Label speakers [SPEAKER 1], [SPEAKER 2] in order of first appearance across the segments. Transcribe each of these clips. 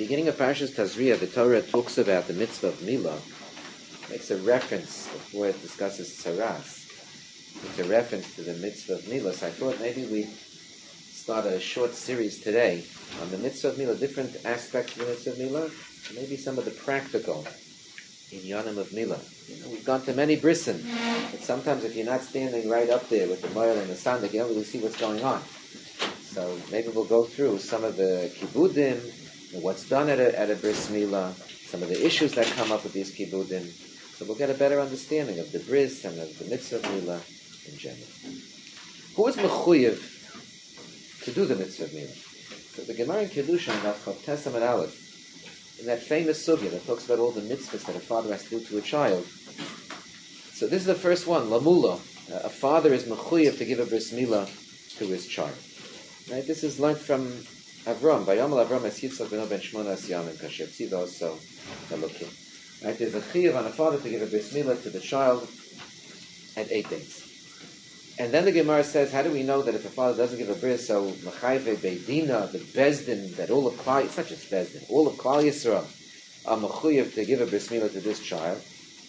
[SPEAKER 1] beginning of Parshas Tazria, the Torah talks about the mitzvah of Milah, makes a reference before it discusses Tzaras. It's a reference to the mitzvah of Milah. So I thought maybe we'd start a short series today on the mitzvah of Milah, different aspects of the mitzvah of Milah, maybe some of the practical inyanim of Milah. We've gone to many brisin, but sometimes if you're not standing right up there with the moil and the sandik, you don't really see what's going on. So maybe we'll go through some of the kibudim, what's done at a bris milah, some of the issues that come up with these kibudim. So we'll get a better understanding of the bris and of the mitzvah of milah in general. Who is mechuyev to do the mitzvah of milah? So the Gemara in Kedusha in Avchav Tesam and Aleph, in that famous sugya that talks about all the mitzvahs that a father has to do to a child. So this is the first one, lamula. A father is mechuyev to give a bris milah to his child. Right? This is learned from Avram. Vayomer Avram es Yitzchak beno ben Shmona Yamim kasher tziva also Elokim. Right? There's a chiyuv on a father to give a bris milah to the child at 8 days. And then the Gemara says, how do we know that if a father doesn't give a bris, so Mechayve Beidina, the Bezdin, that all of Klal, it's not just Bezdin, all of Klal Yisrael are mechuyev to give a bris milah to this child.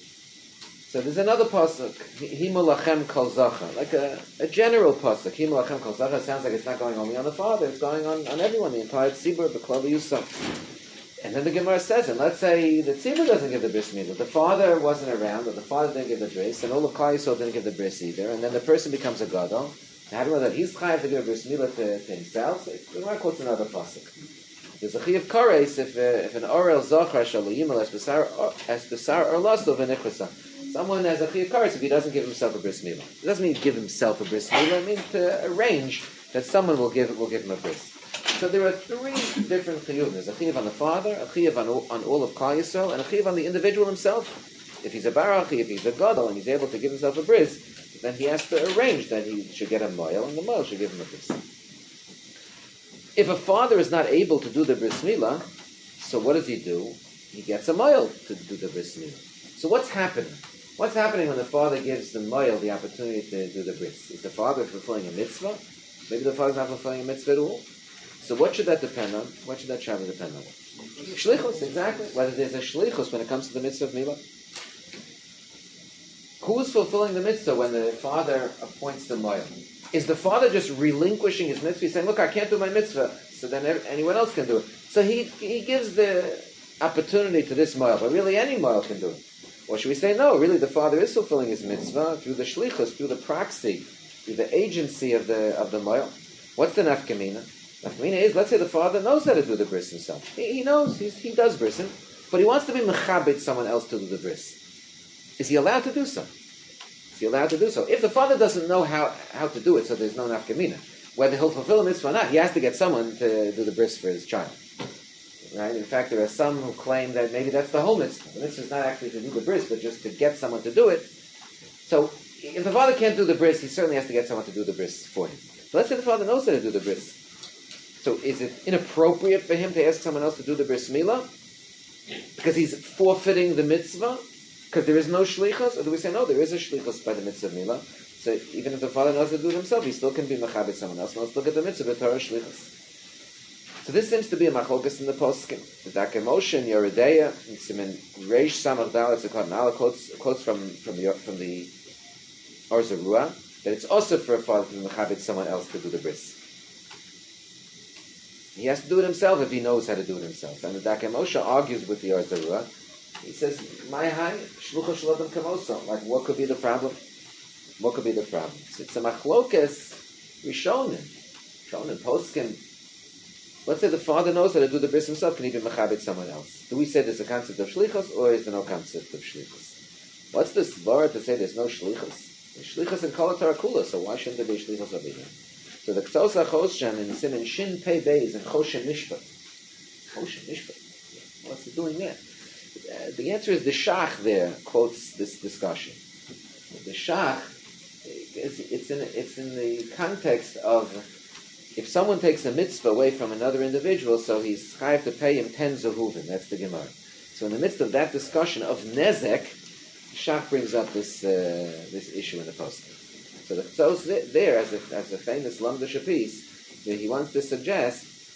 [SPEAKER 1] So there's another pasuk, Himu lachem kol zacha, like a general pasuk. Himu lachem kol zacha sounds like it's not going only on the father, it's going on everyone, the entire tzibur, the klal yusam. And then the Gemara says, and let's say the tzibur doesn't give the bris milah, the father wasn't around, or the father didn't give the bris, and all of klal yisrael didn't give the bris either, and then the person becomes a gadol. How do we know that he's chayav to give a bris milah to himself? So the Gemara quotes another pasuk. There's a chiyav kares if an orel zachar shalayimel es besar or lasto v'nichasa. Someone has a chiyuv kares if he doesn't give himself a bris milah. It doesn't mean give himself a bris milah. It means to arrange that someone will give him a bris. So there are 3 different chiyuvim. There's a chiyuv on the father, a chiyuv on all of Klal Yisrael, and a chiyuv on the individual himself. If he's a barachi, if he's a gadol, and he's able to give himself a bris, then he has to arrange that he should get a moil, and the moil should give him a bris. If a father is not able to do the bris milah, so what does he do? He gets a moil to do the bris milah. So what's happening? What's happening when the father gives the moil the opportunity to do the bris? Is the father fulfilling a mitzvah? Maybe the father's not fulfilling a mitzvah at all. So what should that depend on? What should that child depend on? Shlichus, exactly. Whether there's a shlichus when it comes to the mitzvah of milah. Who is fulfilling the mitzvah when the father appoints the moil? Is the father just relinquishing his mitzvah? He's saying, look, I can't do my mitzvah, so then anyone else can do it. So he gives the opportunity to this moil, but really any moil can do it. Or should we say, no, really the father is fulfilling his mitzvah through the shlichus, through the proxy, through the agency of the moil. What's the nafkamina? Nafkamina is, let's say the father knows how to do the bris himself. He knows, he does brisin, but he wants to be mechabit someone else to do the bris. Is he allowed to do so? Is he allowed to do so? If the father doesn't know how to do it, so there's no nafkamina, whether he'll fulfill a mitzvah or not, he has to get someone to do the bris for his child. Right? In fact, there are some who claim that maybe that's the whole mitzvah. The mitzvah is not actually to do the bris, but just to get someone to do it. So, if the father can't do the bris, he certainly has to get someone to do the bris for him. But let's say the father knows how to do the bris. So, is it inappropriate for him to ask someone else to do the bris milah? Because he's forfeiting the mitzvah? Because there is no shlichus? Or do we say, no, there is a shlichus by the mitzvah of milah? So, even if the father knows how to do it himself, he still can be mechabit someone else. Now, let's look at the mitzvah, Torah shlichus. So this seems to be a machlokas in the poskim. The Darkei Moshe in Yeridea, in Siman Reish Samach Dalet Zekot Nala quotes from the Or Zarua that it's also for a father to mechabit someone else to do the bris. He has to do it himself if he knows how to do it himself. And the Darkei Moshe argues with the Or Zarua. He says, "My high shlucha shalodam kamoso." Like, what could be the problem? What could be the problem? So it's a machlokas rishonim poskim. Let's say the father knows how to do the bris himself. Can he be mechabit someone else? Do we say there's a concept of shlichus, or is there no concept of shlichus? What's this svara to say there's no shlichus? There's shlichus in kol Torah kula, so why shouldn't there be shlichus over here? So the Ktos HaChoshen in Siman Shin Pei Beis in Choshen Mishpat. Choshen Mishpat. What's he doing there? The answer is the Shach there quotes this discussion. The Shach, it's in the context of if someone takes a mitzvah away from another individual, so he's chayav to pay him 10 zehuvim. That's the Gemara. So in the midst of that discussion of nezek, Shach brings up this issue in the post. So the Ktos there, as a famous Lamdash piece, he wants to suggest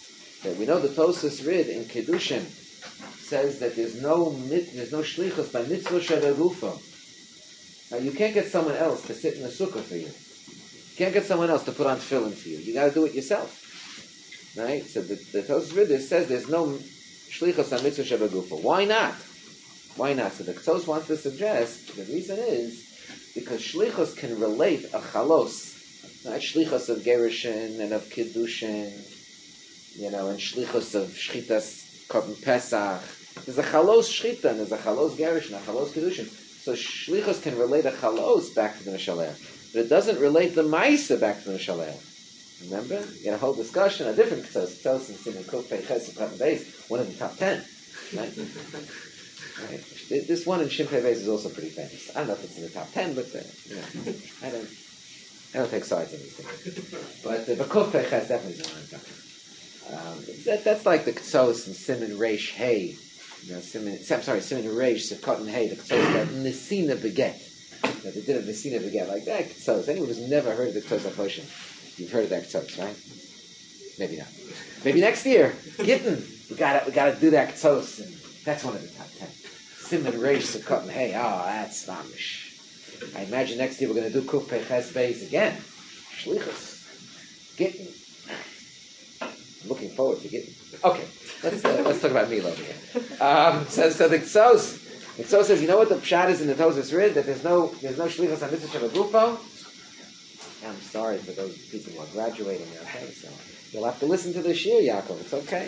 [SPEAKER 1] That we know the Tosas Rid in Kedushin says that there's no shlichus by mitzvah shebegufo. Now you can't get someone else to sit in the sukkah for you. You can't get someone else to put on tefillin for you. You got to do it yourself, right? So the Tosas Rid says there's no shlichus by mitzvah shebegufo. Why not? Why not? So the Tos wants to suggest the reason is because shlichus can relate a chalos, not shlichus of gerushin and of kiddushin, and shlichus of shchitas korban pesach. There's a chalos shchita and there's a chalos gerushin, a chalos kiddushin. So shlichus can relate a chalos back to the mishaleh, but it doesn't relate the ma'isa back to the mishaleh. Remember, you had a whole discussion, a different Tos and Siman Kuf Pei Ches and Katan Beis, one of the top 10, right? Right. This one in Shin Pei Beis is also pretty famous. I don't know if it's in the top 10, but I don't take sides on these things. But Kuf Pei Ches definitely is one in the top 10. That's like the Ktsos and Siman Reish Hey. Siman Reish Sefkat Hey. The Ktsos that Nesina Beget. They did a Nesina Beget like that Ktsos. Anyone who's never heard of the Ktsos HaKoshen, you've heard of that Ktsos, right? Maybe not. Maybe next year. Gittin. We gotta do that Ktsos. And that's one of the top 10. Siman Reish Sefkat Hey. Oh, that's mamish. I imagine next year we're going to do Kuf Pei Ches Beis again. Shlichus. Gittin. I'm looking forward to getting. Okay, let's talk about Mila over here. So the Ktsos says, you know what the pshat is in the Tosas Rid, that there's no shlichus on mitzvah shebegufo. I'm sorry for those people who are graduating. Okay, so you'll have to listen to the shir, Yaakov. It's okay.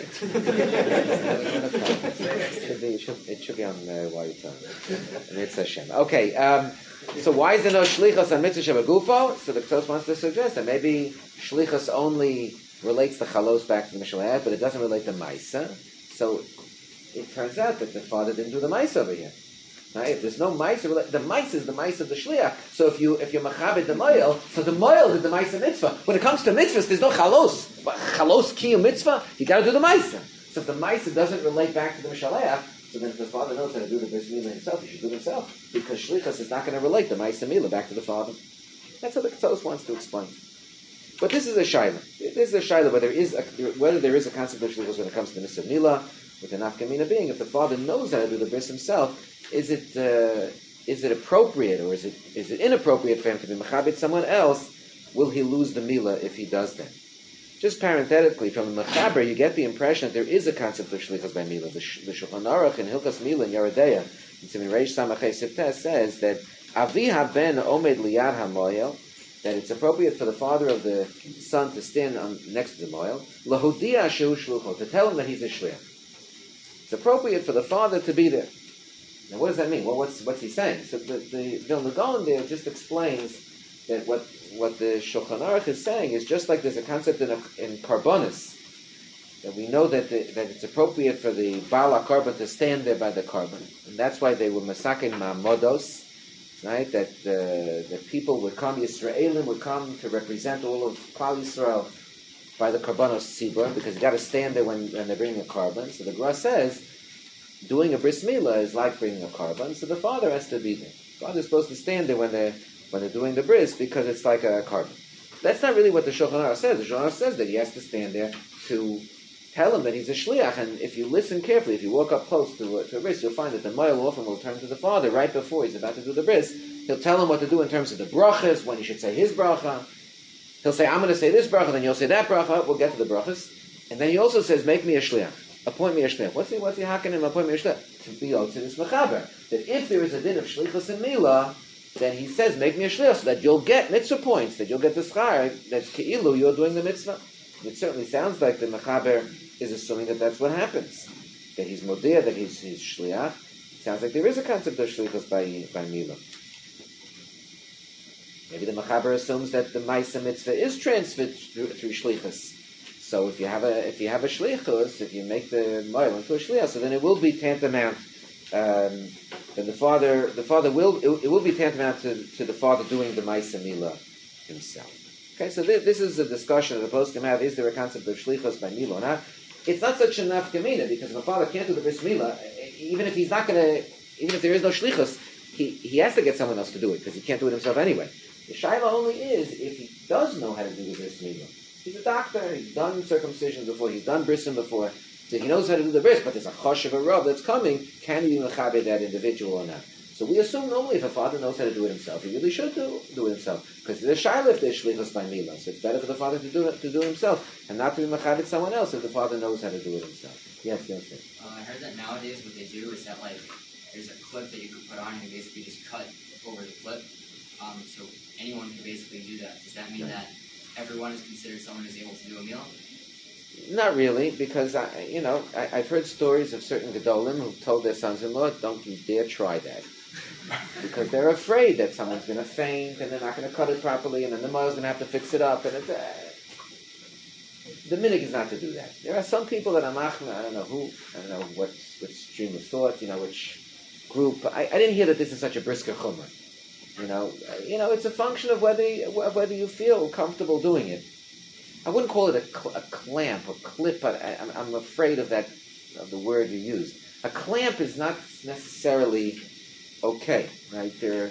[SPEAKER 1] It should be on while you're talking. It's Hashem. Okay, so why is there no shlichus on mitzvah shebegufo? So the Ktsos wants to suggest that maybe shlichus only relates the chalos back to the Mishaleh, but it doesn't relate to Maisa. So it turns out that the father didn't do the Maisa over here. Right? If there's no Maisa, the Maisa is the Maisa of the Shliach. So if you're Machabed the Moel, so the Moel is the Maisa mitzvah. When it comes to mitzvahs, there's no chalos. Chalos kiyum mitzvah, you got to do the Maisa. So if the Maisa doesn't relate back to the Mishaleh, so then if the father knows how to do the Bris Milah himself, he should do it himself. Because Shlichus is not going to relate the Maisa Milah back to the father. That's what the Ktsos wants to explain. But this is a shaila. This is a shaila whether there is a concept of shlichus when it comes to the mitzvah milah, with the nafkamina being if the father knows how to do the bris himself, is it appropriate or is it inappropriate for him to be mechabit someone else? Will he lose the milah if he does that? Just parenthetically, from the mechaber, you get the impression that there is a concept of shlichus by milah. The Shulchan Aruch in Hilchas Milah in Yeredeya, in Siman Reish Samachay Siftes says that avi haben omed liyad hamoyel, that it's appropriate for the father of the son to stand next to the moel, lahudia shehu shlucho, to tell him that he's a shliach. It's appropriate for the father to be there. Now, what does that mean? Well, what's he saying? So the Vilna Gaon there just explains that what the Shulchan Aruch is saying is just like there's a concept in Karbonis, that we know that it's appropriate for the Baal HaKarban to stand there by the Karban, and that's why they were masakin ma'modos. Right, that people would come, Yisraelim would come to represent all of Klal Yisrael by the Karbanos Tzibur, because you got to stand there when they're bringing a carbon. So the Gemara says, doing a bris milah is like bringing a carbon, so the father has to be there. The father is supposed to stand there when they're doing the bris, because it's like a carbon. That's not really what the Shulchan Aruch says. The Shulchan Aruch says that he has to stand there to tell him that he's a shliach, and if you listen carefully, if you walk up close to a bris, you'll find that the moel often will turn to the father right before he's about to do the bris. He'll tell him what to do in terms of the brachas, when he should say his bracha. He'll say, I'm going to say this bracha, then you'll say that bracha. We'll get to the brachas. And then he also says, make me a shliach. Appoint me a shliach. What's he hacking him? Appoint me a shliach. To be to this mechaber. That if there is a din of shlichus and milah, then he says, make me a shliach, so that you'll get mitzvah points, that you'll get the schar, that's ke'ilu, you're doing the mitzvah. It certainly sounds like the mechaber is assuming that that's what happens. That he's modir, that he's shliach. It sounds like there is a concept of shlichus by milah. Maybe the mechaber assumes that the ma'isa mitzvah is transferred through shlichus. So if you have a shlichus, if you make the moel into a shliach, so then it will be tantamount. Then the father will be tantamount to the father doing the ma'isa milah himself. Okay, so this is a discussion that the poskim have. Is there a concept of shlichus by milah or not? It's not such a nafkamina, because if a father can't do the bris milah, even if there is no shlichus, he has to get someone else to do it, because he can't do it himself anyway. The shaila only is if he does know how to do the bris milah. He's a doctor. He's done circumcision before. He's done brisim before. So he knows how to do the bris, but there's a chosh of a rub that's coming. Can he be mechaber that individual or not? So we assume normally if a father knows how to do it himself, he really should do it himself. Because there's a shaila if there's shlichus by milah. So it's better for the father to do it himself and not to be mechaber someone else if the father knows how to do it himself. Yes, yes, yes.
[SPEAKER 2] I heard that nowadays what they do is that there's a clip that you can put on and you basically just cut over the clip. So anyone can basically do that. Does that mean that everyone is considered someone who's able to do a meal?
[SPEAKER 1] Not really, because I've heard stories of certain gedolim who've told their sons-in-law, "Don't you dare try that," because they're afraid that someone's going to faint and they're not going to cut it properly, and then the mother's going to have to fix it up. And it's, the minig is not to do that. There are some people that are machmir. I don't know who. I don't know what stream of thought. Which group. I didn't hear that this is such a brisker chumrah. It's a function of whether you feel comfortable doing it. I wouldn't call it a clamp or clip, but I'm afraid of the word you used. A clamp is not necessarily okay, right? There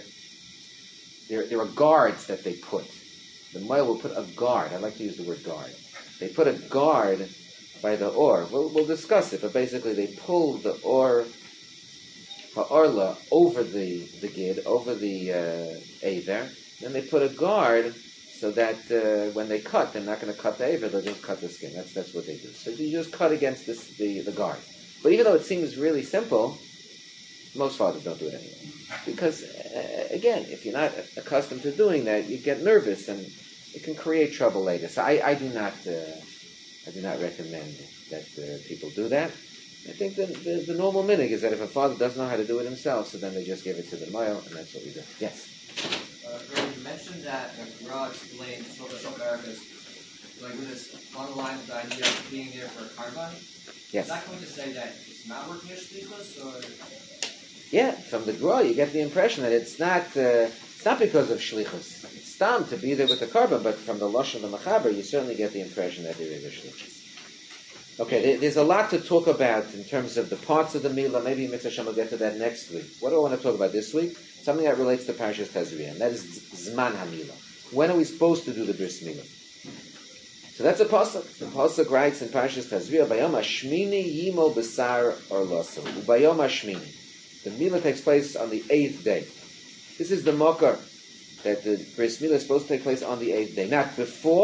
[SPEAKER 1] are guards that they put. The Moel will put a guard. I like to use the word guard. They put a guard by the or. We'll discuss it, but basically they pull the or ha'orla over the gid, over the aver. Then they put a guard so that when they cut, they're not going to cut the aver, they'll just cut the skin. That's what they do. So you just cut against the guard. But even though it seems really simple, most fathers don't do it anyway. Because, again, if you're not accustomed to doing that, you get nervous and it can create trouble later. So I do not recommend that people do that. I think the normal minig is that if a father doesn't know how to do it himself, so then they just give it to the moel, and that's what we do. Yes?
[SPEAKER 3] You mentioned that the Ra explained Shulchan Aruch with this on the line of the idea of being there for a karban.
[SPEAKER 1] Yes.
[SPEAKER 3] Is that going to say that it's not working as shlichus, or?
[SPEAKER 1] Yeah, from the Gra you get the impression that it's not because of shlichus. It's stam to be there with the karban, but from the lashon of the mechaber, you certainly get the impression that there is a shlichus. Okay, there's a lot to talk about in terms of the parts of the milah. Maybe Mitzvah Shem will get to that next week. What do I want to talk about this week? Something that relates to Parashas Tazria, and that is Zman HaMilah. When are we supposed to do the Bris Milah? So that's a pasuk. The pasuk writes in Parashas Tazria, Bayom Hashmini Yimol Besar Orloso. Bayom Hashmini. The Milah takes place on the 8th day. This is the Mokar, that the Bris Milah is supposed to take place on the 8th day. Not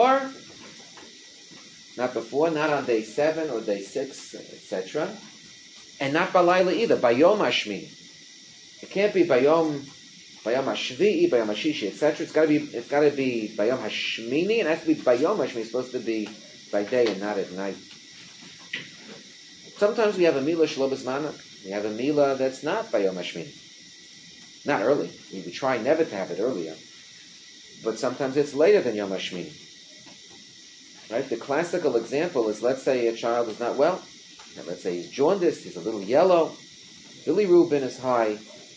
[SPEAKER 1] not on day 7 or day 6, etc. And not Balayla either, Bayom Hashmini. It can't be Bayom Hashvi'i, Bayom Hashishi, etc. It's got to be Bayom Hashmini, and it has to be Bayom Hashmini. It's supposed to be by day and not at night. Sometimes we have a Milah Shelo B'Zmana. We have a Milah that's not Bayom Hashmini. Not early. We try never to have it earlier. But sometimes it's later than Yom Hashmini. Right? The classical example is, let's say a child is not well. And let's say he's jaundiced, he's a little yellow. Bilirubin is high.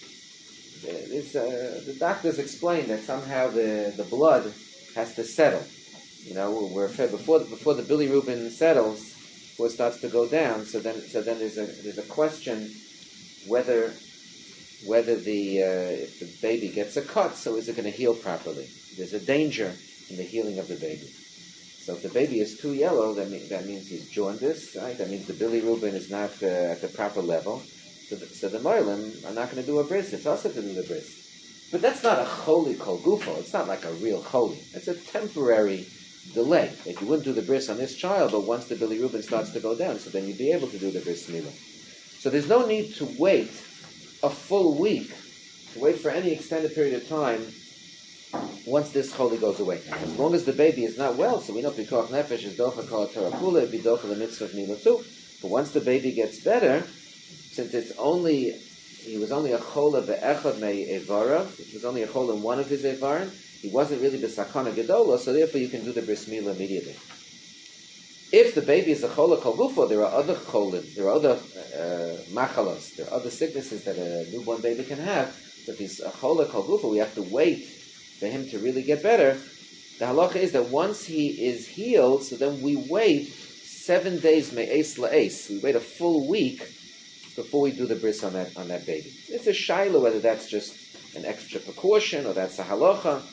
[SPEAKER 1] The doctors explain that somehow the blood has to settle. We're fed before the bilirubin settles, before it starts to go down. So then there's a question whether if the baby gets a cut, so is it going to heal properly? There's a danger in the healing of the baby. So if the baby is too yellow, that means he's jaundiced, right? That means the bilirubin is not at the proper level. So the moilim are not going to do a bris. It's also to do the bris. But that's not a holy kol gufo. It's not like a real holy. It's a temporary delay. Like you wouldn't do the bris on this child, but once the bilirubin starts to go down, so then you'd be able to do the bris milah. So there's no need to wait a full week, to wait for any extended period of time once this holy goes away. As long as the baby is not well, so we know Pikuach Nefesh is docha kol Torah kula, it'd be docha the mitzvah of milah too. But once the baby gets better, since he was only a chola be'echad me'evara, it was only a chola in one of his evarim, he wasn't really besakana gedola, so therefore you can do the bris milah immediately. If the baby is a chola kol gufo, there are other cholim, there are other machalos, there are other sicknesses that a newborn baby can have. But if he's a chola kol gufo, we have to wait for him to really get better. The halacha is that once he is healed, so then we wait 7 days me'es la'es. We wait a full week before we do the bris on that baby. It's a shaila whether that's just an extra precaution or that's a halacha.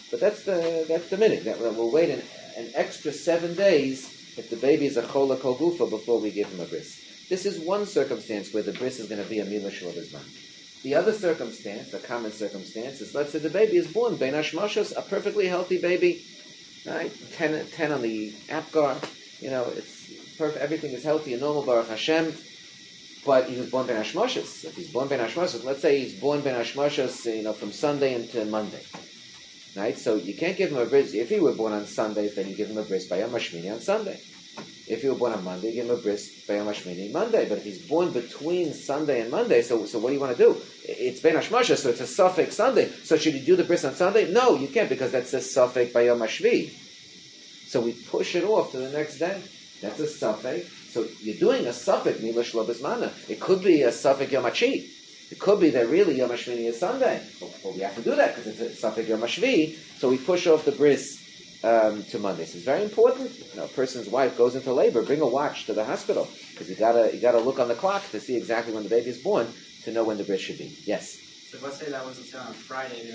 [SPEAKER 1] But that's the minute. That we'll wait an extra 7 days if the baby is a chola kol gufa before we give him a bris. This is one circumstance where the bris is going to be a milah shel bizman. The other circumstance, the common circumstance, is let's say the baby is born bein hashmashos, a perfectly healthy baby, right? 10 on the Apgar, it's perfect. Everything is healthy and normal, Baruch Hashem. But he was born bein hashmashos. If he's born bein hashmashos, let's say he's born bein hashmashos, from Sunday into Monday. Right? So you can't give him a bris. If he were born on Sunday, then you give him a bris by Yom HaShmini on Sunday. If he were born on Monday, you give him a bris by Yom HaShmini Monday. But if he's born between Sunday and Monday, so what do you want to do? It's bein hashmashos, so it's a suffix Sunday. So should you do the bris on Sunday? No, you can't, because that's a suffix by Yom HaShvi. So we push it off to the next day. That's a suffix. So you're doing a suffix milah shel bizmana. It could be a suffix Yom HaChi. It could be that really Yom HaShmini is Sunday. But we have to do that because it's a suffix Yom HaShvi. So we push off the bris to Monday. So it's very important. A person's wife goes into labor, bring a watch to the hospital, because you gotta look on the clock to see exactly when the baby is born to know when the bris should be. Yes.
[SPEAKER 2] So let's say that was on Friday.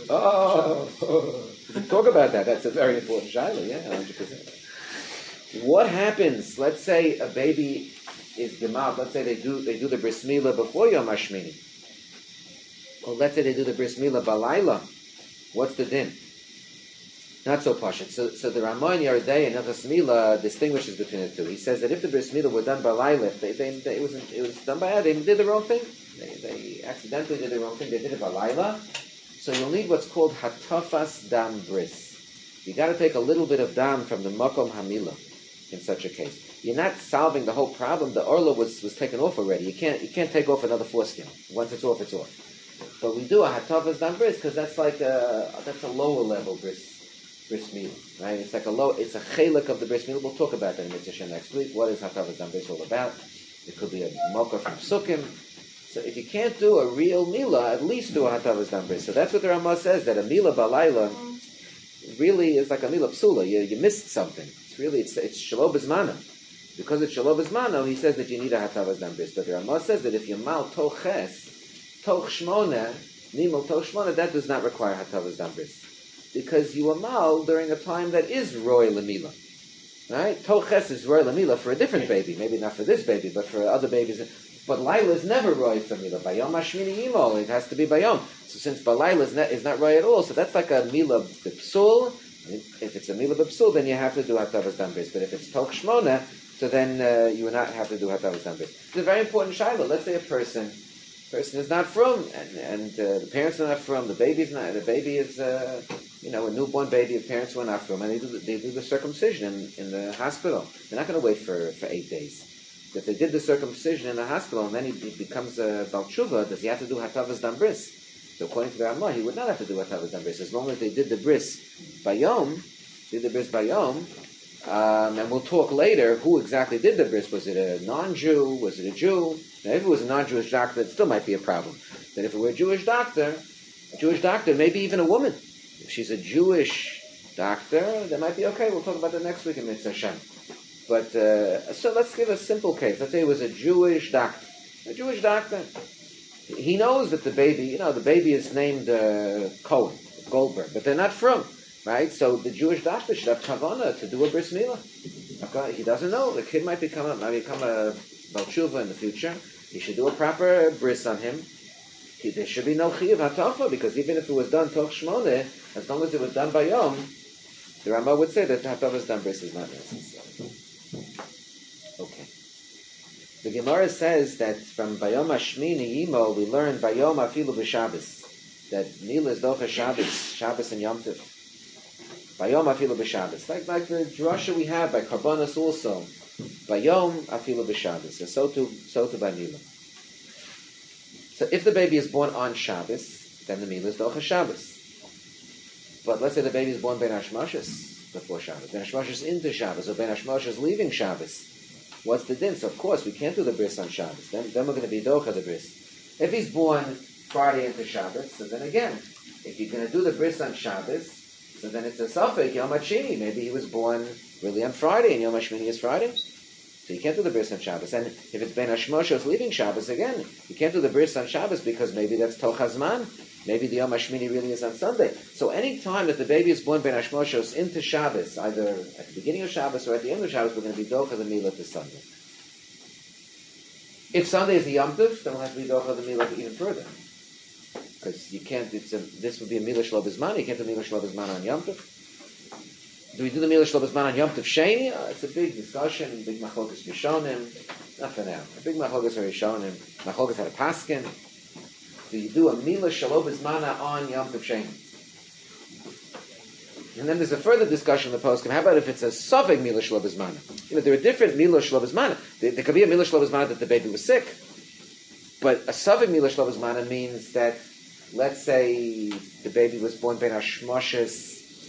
[SPEAKER 1] Talk about that. That's a very important shayla. Yeah, 100%. What happens? Let's say a baby is gemad. Let's say they do the bris milah before Yom HaShmini. Or let's say they do the bris milah balayla. What's the din? Not so pashut. So the Ramah in Yardei and Nefesh Milah distinguishes between the two. He says that if the bris milah were done balayla, it was done by they did the wrong thing. They accidentally did the wrong thing. They did it balayla. So you'll need what's called hatafas dam bris. You got to take a little bit of dam from the makom hamila in such a case. You're not solving the whole problem. The orla was taken off already. You can't take off another foreskin. Once it's off, it's off. But we do a hatafas dam bris because that's a lower level bris milah, right? It's like it's a chelik of the bris milah. We'll talk about that in Mitzvah next week. What is hatafas dam bris all about? It could be a mocha from Sukkim. So if you can't do a real milah, at least do a hatavas dam bris. So that's what the Ramah says, that a milah balayla really is like a milah psula. You missed something. It's shelo bizmana. Because it's shelo bizmana, he says that you need a hatavas dam bris. But the Ramah says that if you mal toch ches, toch shmona, nimel toch shmona, that does not require hatavas dam bris. Because you amal during a time that is roy lemila. Right? Toch ches is roy lemila for a different baby. Maybe not for this baby, but for other babies. But Laila is never roy for Mila. Bayom Hashmini Imo, it has to be Bayom. So since Balayla is not roy at all, so that's like a Mila B'psul. If it's a Mila B'psul, then you have to do Hatavas Dam Bris. But if it's Tok Shmona, so then you would not have to do Hatavas Dam Bris. It's a very important shayla. Let's say a person is not from, and the parents are not from, the baby is, a newborn baby, the parents were not from, and they do the circumcision in the hospital. They're not going to wait for 8 days. If they did the circumcision in the hospital and then he becomes a Baal Tshuva, does he have to do Hatavas Dam Bris? So according to the Ramah, he would not have to do Hatavas Dam Bris as long as they did the bris by Yom, and we'll talk later who exactly did the bris. Was it a non-Jew? Was it a Jew? Now, if it was a non-Jewish doctor, it still might be a problem. But if it were a Jewish doctor, maybe even a woman, if she's a Jewish doctor, that might be okay. We'll talk about that next week in Mitzvah Shem. But, so let's give a simple case. Let's say it was a Jewish doctor. He knows that the baby is named Cohen, Goldberg, but they're not from, right? So the Jewish doctor should have kavanah to do a bris milah. Okay? He doesn't know. The kid might become a Baal Tshuva in the future. He should do a proper bris on him. There should be no chiyuv hatafa, because even if it was done toch shmone, as long as it was done by Yom, the Ramah would say that hatafas dam bris is not necessary. Okay. The Gemara says that from Bayom Hashmini Yimo we learn Bayom Afilu b'Shabbos, that Milah is docha Shabbos and Yom Tov. Bayom Afilu b'Shabbos, like the drasha we have by Karbonos also. Bayom Afilu b'Shabbos, so to by Milah. So if the baby is born on Shabbos, then the Milah is docha Shabbos. But let's say the baby is born ben Hashmashos before Shabbos, ben Hashmashos into Shabbos, or ben Hashmashos leaving Shabbos. What's the din? So of course we can't do the bris on Shabbos. Then we're going to be docha the bris. If he's born Friday into Shabbos, so then again, if you're going to do the bris on Shabbos, so then it's a suffix Yom HaShini. Maybe he was born really on Friday, and Yom HaShmini is Friday. So you can't do the bris on Shabbos. And if it's ben Hashmashos leaving Shabbos, again, you can't do the bris on Shabbos because maybe that's toch hazman. Maybe the Yom HaShmini really is on Sunday. So any time that the baby is born Ben Hashmoshos into Shabbos, either at the beginning of Shabbos or at the end of Shabbos, we're going to be Docha the Milah to Sunday. If Sunday is the Yom Tov, then we'll have to be Docha the Milah even further. Because you can't, this would be a Milah Shlo B'Zman, you can't do Milah Shlo B'Zman on Yom Tov. Do we do the Milah Shlo B'Zman on Yom Tov Sheni? It's a big discussion, big Machlokas Rishonim. Not for now. A big Machlokas Rishonim. Machlokas had a Paskin. Do you do a Milah Shlo B'Zman on Yom Tov Sheni? And then there's a further discussion in the poskim. How about if it's a Sofek Milah Shlo B'Zman? There are different Milah Shlo B'Zman. There could be a Milah Shlo B'Zman that the baby was sick. But a Sofek Milah Shlo B'Zman means that, let's say the baby was born Ben Hashmoshes,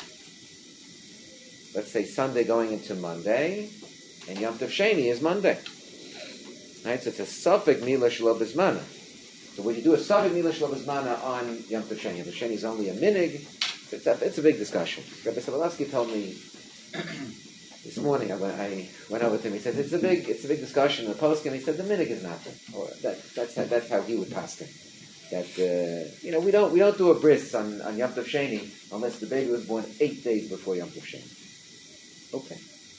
[SPEAKER 1] let's say Sunday going into Monday, and Yom Tov Sheni is Monday. Right? So it's a Sofek Milah Shlo B'Zman. So when you do a Sofek Milah Shlo B'Zman on Yom Tov Sheni, the Sheni is only a minig. It's a big discussion. Rabbi Sobolowski told me this morning. I went over to him. He said it's a big discussion in the poskim. He said the minig is nothing. Or that's how he would paskin. That we don't do a bris on Yom Tov Sheni unless the baby was born 8 days before Yom Tov Sheni. Okay.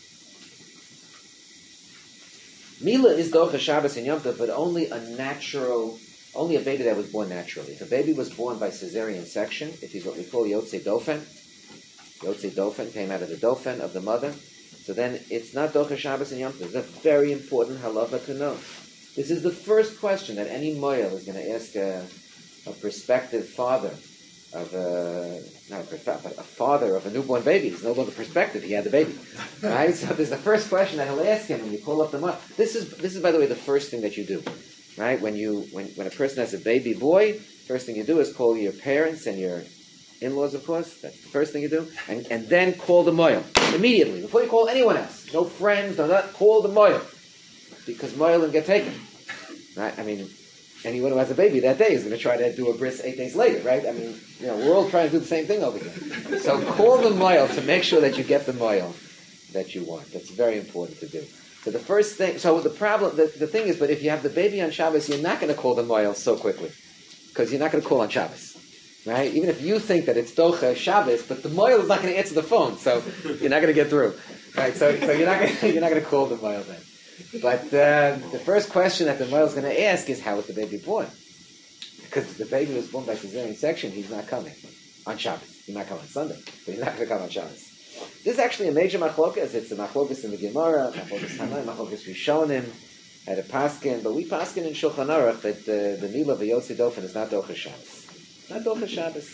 [SPEAKER 1] Mila is Docha Shabbos and Yom Tov, but only a baby that was born naturally. If a baby was born by cesarean section, if he's what we call Yotzei Dofen came out of the Dofen of the mother, so then it's not Docha Shabbos and Yom Tov. It's a very important halacha to know. This is the first question that any moyel is going to ask a prospective father of a father of a newborn baby. It's no longer prospective; he had the baby, right? So this is the first question that he'll ask him when you call up the moyel. This is by the way the first thing that you do. Right? When a person has a baby boy, first thing you do is call your parents and your in-laws, of course. That's the first thing you do. And then call the moyel. Immediately. Before you call anyone else. No friends, call the moyel. Because moyel will get taken. Right? I mean, anyone who has a baby that day is going to try to do a bris 8 days later, right? I mean, we're all trying to do the same thing over here. So call the moyel to make sure that you get the moyel that you want. That's very important to do. So the first thing, the thing is, but if you have the baby on Shabbos, you're not going to call the moyel so quickly, because you're not going to call on Shabbos, right? Even if you think that it's Docha Shabbos, but the moyel is not going to answer the phone, so you're not going to get through, right? So you're not going to call the moyel then. But the first question that the moyel is going to ask is, how was the baby born? Because if the baby was born by cesarean section, he's not coming on Shabbos. He might come on Sunday, but he's not going to come on Shabbos. This is actually a major machlokas. It's a machlokas in the Gemara, machlokas Tanai, machlokas Rishonim, at a paskin, but we paskin in Shulchan Aruch that the Milah v'Yotzei Dofen is not Docha Shabbos. Not Docha Shabbos.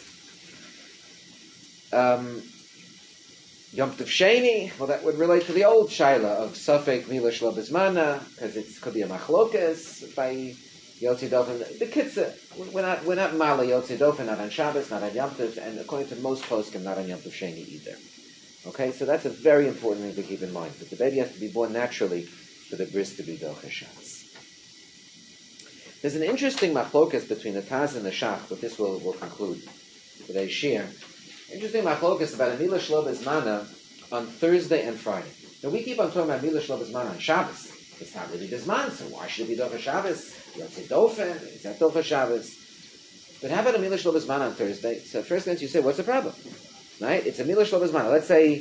[SPEAKER 1] Yom Tov Sheni, well, that would relate to the old shaila of Sofek Milah Shlo B'Zmana, because it could be a machlokas by Yotzei Dofen. The kitzah, we're not Mala Yotzei Dofen, not on Shabbos, not on Yom Tov, and according to most poskim, not on Yom Tov Sheni either. Okay, so that's a very important thing to keep in mind. That the baby has to be born naturally for the bris to be Docha Shabbos. There's an interesting machlokas between the Taz and the Shach, but this will conclude today's shir. Interesting machlokas about a Milah Shlo B'Zmana on Thursday and Friday. Now we keep on talking about Milah Shlo B'Zmana on Shabbos. It's not really B'Zman, so why should it be Docha Shabbos? Yotzei Dofen, is that Docha Shabbos? But how about a Milah Shlo B'Zmana on Thursday? So first thing you say, what's the problem? Right? It's a Milah Shlo B'Zmana. Let's say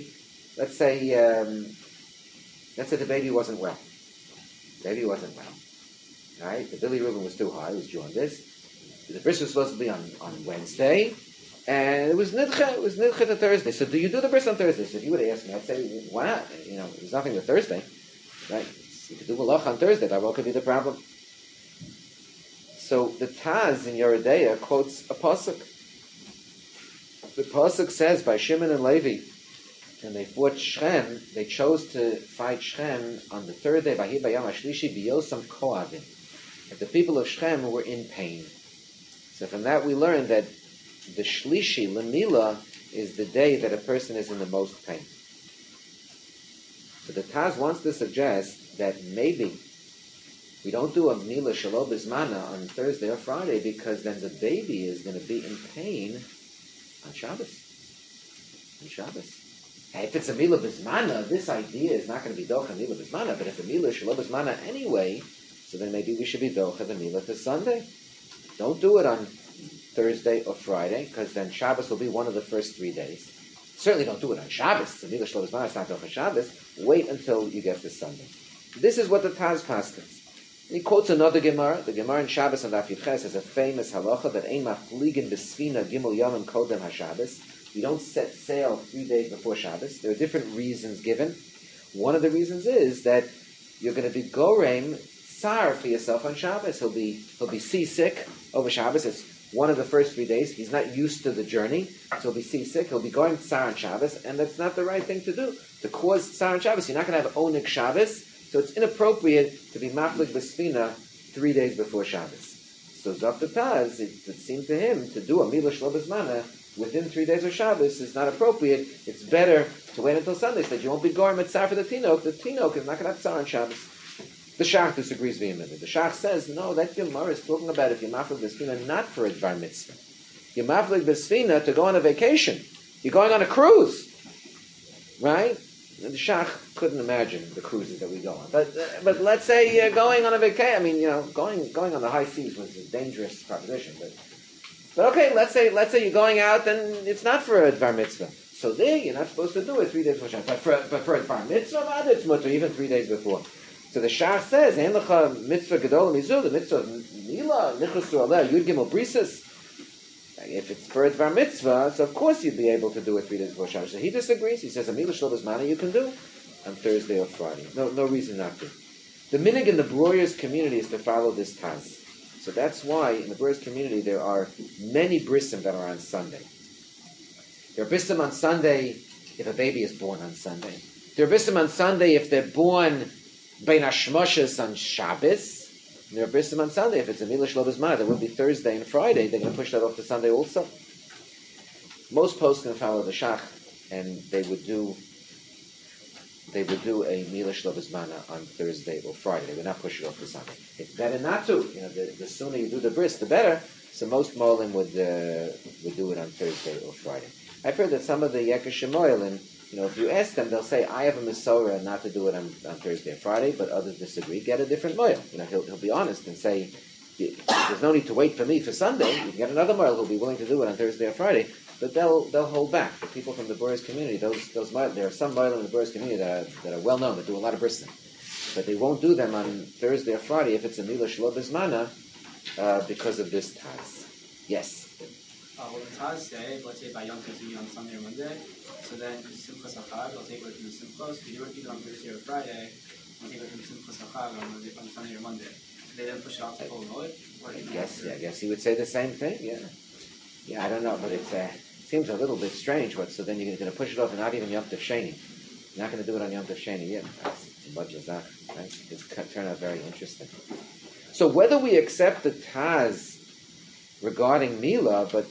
[SPEAKER 1] the baby wasn't well. Right? The bilirubin was too high. It was jaundice. The bris was supposed to be on Wednesday, and it was nidcha to Thursday. So do you do the bris on Thursday? So if you would have asked me, I'd say, why not? There's nothing with Thursday, right? You could do malach on Thursday. That what could be the problem? So the Taz in Yeridea quotes a pasuk. The pasuk says by Shimon and Levi, and they fought Shechem. They chose to fight Shechem on the third day. By Bayam Ashlishi biyosam koavim. That the people of Shechem were in pain. So from that we learn that the Shlishi Lemila is the day that a person is in the most pain. So the Taz wants to suggest that maybe we don't do a Milah Shelo B'Zmana on Thursday or Friday because then the baby is going to be in pain on Shabbos. If it's a Milah B'Zmana, this idea is not going to be Docha Milah B'Zmana, but if a Milah Shelo B'Zmana anyway, so then maybe we should be Docha the Milah to Sunday. Don't do it on Thursday or Friday, because then Shabbos will be one of the first 3 days. Certainly don't do it on Shabbos. The Milah Shlo B'Zmana is not on Shabbos. Wait until you get to Sunday. This is what the Taz paskins. He quotes another Gemara. The Gemara in Shabbos and Daf Yudches has a famous halacha that ein mafligin b'sfina gimel yamim kodem haShabbos. You don't set sail 3 days before Shabbos. There are different reasons given. One of the reasons is that you're going to be gorem tsar for yourself on Shabbos. He'll be seasick over Shabbos. It's one of the first 3 days. He's not used to the journey, so he'll be seasick. He'll be going tsar on Shabbos, and that's not the right thing to do. To cause tsar on Shabbos, you're not going to have onik Shabbos. So it's inappropriate to be maflig b'sfina 3 days before Shabbos. So Dr. Taz, it seemed to him to do a Milah Shlo B'Zmana within 3 days of Shabbos is not appropriate. It's better to wait until Sunday so that you won't be gorim at tsar for the Tinok. The Tinok is not going to have tsar on Shabbos. The Shach disagrees vehemently. The Shach says, no, that Gemara is talking about if you're maflig b'sfina not for a Dvar Mitzvah. You're maflig b'sfina to go on a vacation. You're going on a cruise. Right? The Shach couldn't imagine the cruises that we go on. But let's say you're going on a vacation. I mean, going on the high seas was a dangerous proposition. But okay, let's say you're going out, then it's not for a Dvar Mitzvah. So there, you're not supposed to do it 3 days before Shabbos. But for a Dvar Mitzvah, it's mutter, even 3 days before. So the Shach says, Ein lecha mitzvah gedol mizu, the mitzvah of Milah, nichusu aleh, yud gimel brises. If it's for a Dvar Mitzvah, so of course you'd be able to do it 3 days before Shabbos. So he disagrees. He says a Milah Shlo B'Zmana you can do on Thursday or Friday. No reason not to. The minhag in the Breuer's community is to follow this Taz. So that's why in the Breuer's community there are many brisim that are on Sunday. There are brisim on Sunday if a baby is born on Sunday. There are brisim on Sunday if they're born Bein Hashmoshes on Shabbos. There are brisim on Sunday. If it's a Milah Shlo B'Zmana, that would be Thursday and Friday. They're going to push that off to Sunday also. Most posts can follow the Shach, and they would do a Milah Shlo B'Zmana on Thursday or Friday. They would not push it off to Sunday. It's better not to. The sooner you do the bris, the better. So most molim would do it on Thursday or Friday. I've heard that some of the Yekesh Shemoylim, if you ask them, they'll say, I have a Mesorah not to do it on Thursday or Friday, but others disagree. Get a different moil. He'll be honest and say, there's no need to wait for me for Sunday. You can get another moil who'll be willing to do it on Thursday or Friday, but they'll hold back. The people from the Breuer's community, those moil, there are some moil in the Breuer's community that are well known, that do a lot of brissim, but they won't do them on Thursday or Friday if it's a Milah Shlo B'Zmana because of this Taz. Yes?
[SPEAKER 4] Will the Taz say, let's say by Yom Kippur on Sunday or Monday, so then Simchas HaChag, I'll take it from Simchas. If you do it either on Thursday or Friday, I'll take it from Simchas HaChag on Sunday or Monday. They then push it off to full Moed?
[SPEAKER 1] I guess he would say the same thing, Yeah, I don't know, but it seems a little bit strange. So then you're going to push it off and not even Yom Tov Sheni. You're not going to do it on Yom Tov Sheni yet. That's much as that. Right? It's turned out very interesting. So whether we accept the Taz regarding Milah, but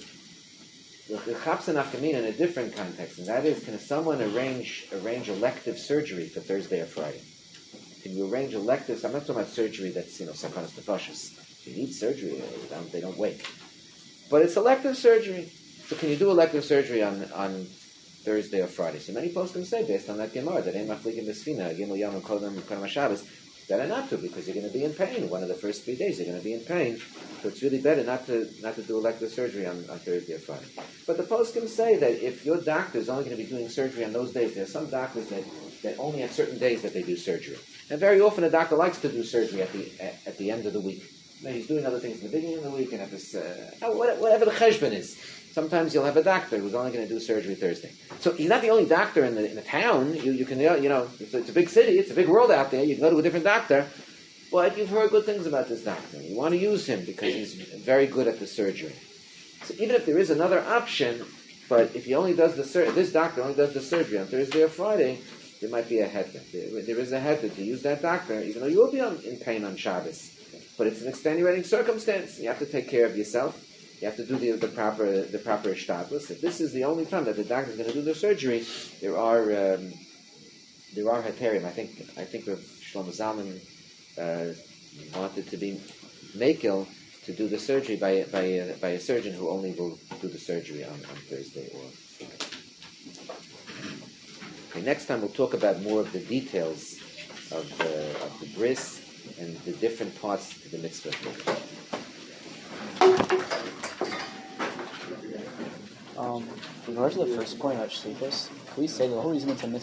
[SPEAKER 1] the Chapsa Nafkamina in a different context, and that is, can someone arrange elective surgery for Thursday or Friday? Can you arrange electives? I'm not talking about surgery that's, Sakanas Nefashos. If you need surgery, they don't wait. But it's elective surgery. So can you do elective surgery on Thursday or Friday? So many posts can say, based on that Gemara, that Ein Mafligin B'Sfina, Gimel Yom Kodem HaShabbos, better not to, because you're going to be in pain. One of the first 3 days you're going to be in pain. So it's really better not to do elective surgery on Thursday or Friday. But the post can say that if your doctor is only going to be doing surgery on those days, there are some doctors that only have certain days that they do surgery. And very often a doctor likes to do surgery at the end of the week. He's doing other things in the beginning of the week and at this, whatever the cheshbon is. Sometimes you'll have a doctor who's only going to do surgery Thursday. So he's not the only doctor in the town. You can, it's a big city, it's a big world out there. You can go to a different doctor. But you've heard good things about this doctor. You want to use him because he's very good at the surgery. So even if there is another option, but if he only does this doctor only does the surgery on Thursday or Friday, there might be a heter. There is a heter to use that doctor, even though you will be in pain on Shabbos. But it's an extenuating circumstance. You have to take care of yourself. You have to do the proper ishtadlus. If this is the only time that the doctor is going to do the surgery, there are heterim. I think that Shlomo Zalman wanted to be makil to do the surgery by a surgeon who only will do the surgery on Thursday or Friday. Okay, next time we'll talk about more of the details of the bris and the different parts to the mitzvah.
[SPEAKER 5] With regard to the first point about shlichus, can we say the whole reason it's a mitzvah